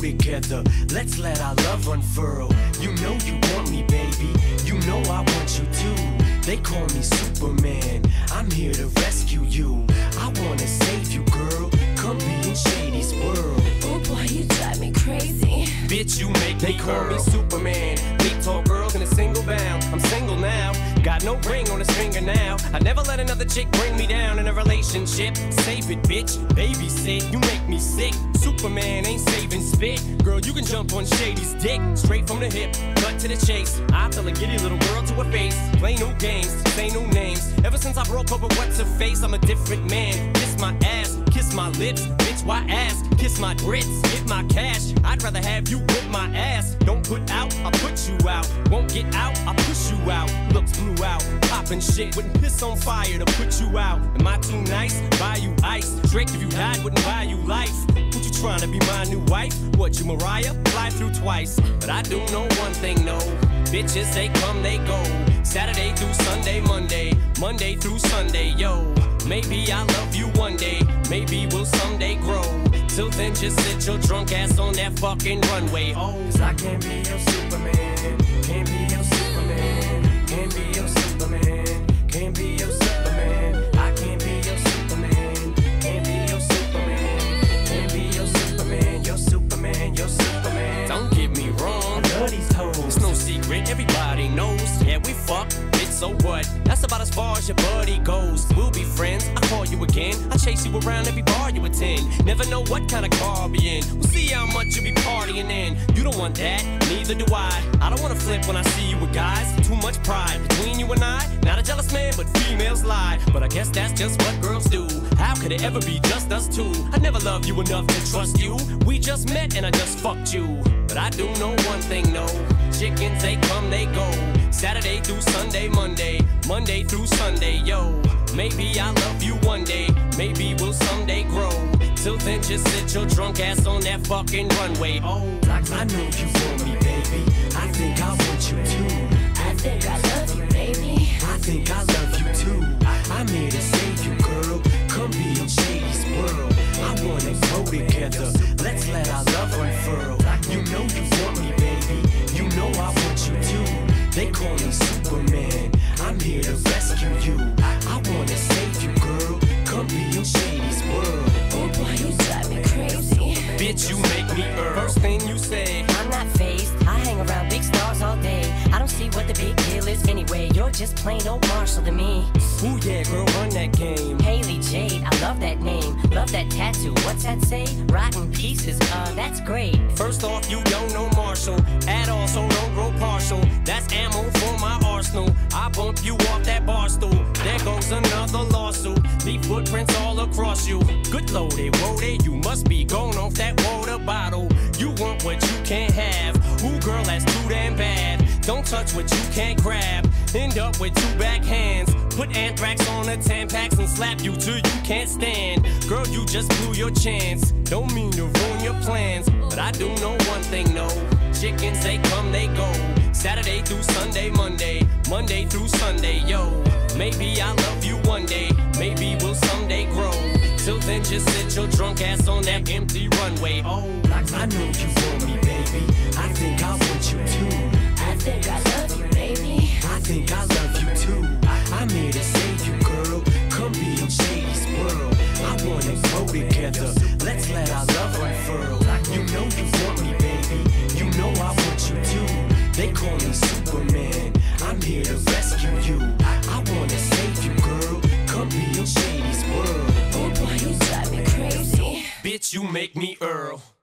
together. Let's let our love unfurl. You know you want me, baby. You know I want you too. They call me Superman. I'm here to rescue you. I wanna save you, girl. Come be in Shady's world. Oh boy, you drive me crazy. Bitch, you make They me call me girl. Superman. Big tall girls in a single bound. I'm single now. Got no ring on his finger now. I never let another chick bring me down in a relationship. Save it, bitch. Babysit. You make me sick. Superman ain't saving spit. Girl, you can jump on Shady's dick. Straight from the hip, cut to the chase. I tell a giddy little girl to her face. Play no games, say no names. Ever since I broke up with what's her face, I'm a different man. Kiss my ass, kiss my lips. Bitch, why ass? Kiss my grits, get my cash. I'd rather have you whip my ass. Don't put out, I'll put you out. Won't get out, I'll push you out. Looks blew out, poppin' shit. Wouldn't piss on fire to put you out. Am I too nice? Buy you ice. Drake, if you died, wouldn't buy you life. What you trying to be my new wife? What, you Mariah? Fly through twice. But I do know one thing, no. Bitches, they come, they go. Saturday through Sunday, Monday through Sunday, yo. Maybe I'll love you one day, maybe we'll someday grow. Till then, just sit your drunk ass on that fucking runway. Oh, 'Cause I can't be your Superman. Can't be your Superman. Can't be your Superman. Can't be your Superman. I can't be your Superman. Can't be your Superman. Can't be your Superman. Your Superman. Your Superman. don't get me wrong, I love these hoes. it's no secret, everybody knows. Yeah, we fuck, bitch, so what? That's about as far as your buddy goes. We'll be friends, I call you again. I chase you around every bar you attend. Never know what kind of car I'll be in. We'll see how much you be partying in. You don't want that, neither do I. I don't wanna flip when I see you with guys. Too much pride between you and I. Not a jealous man, but females lie. But I guess that's just what girls do. How could it ever be just us two? I never loved you enough to trust you. We just met and I just fucked you. But I do know one thing, no. Chickens, they come, they go. Saturday through Sunday, Monday through Sunday, yo. Maybe I'll love you one day, maybe we'll someday grow. Till then, just sit your drunk ass on that fucking runway. Oh, I know you want me, baby. I think I want you too. I think I love you, baby. I think I love you too. I'm here to save you, girl. Come be in Shady's world. I wanna grow together. Let's let our love unfurl. You know you want me, baby. You know I want you too. They call me Superman. I'm here to rescue you. I wanna save you, girl. Come be in Shady's world. Oh boy, you drive me crazy. bitch, you make me earn. First thing you say, I'm not phased, I hang around big stars all day. I don't see what the big deal is anyway. You're just plain old Marshall to me. ooh yeah, girl, run that game. Haley Jade, I love that name. Love that tattoo, what's that say? Rotten pieces, that's great. First off, you don't know Marshall at all, so don't grow partial. That's ammo for my arsenal. I bump you off that bar stool. There goes another lawsuit. Leave footprints all across you. Good loaded, woaded, you must be going off that water bottle. You want what you can't have. Ooh, girl, that's too damn bad. Don't touch what you can't grab. End up with two backhands. Put anthrax on the Tampax and slap you till you can't stand. Girl, you just blew your chance. Don't mean to ruin your plans, but I do know one thing, no. Chickens, they come, they go. Saturday through Sunday, Monday through Sunday, yo. Maybe I'll love you one day, maybe we'll someday grow. Till then, just sit your drunk ass on that empty runway. Oh, I know you want me, baby. I think I want you too. I think I love you, baby. I think I love you too. I'm here to save you, girl. Come be in Shady's world. I wanna grow together. Let's let our love unfurl. You know you want me, baby. You know I want you too. They call me Superman. I'm here to rescue you. I wanna save you, girl. Come be in Shady's world. Oh boy, you drive me crazy. bitch, you make me Earl.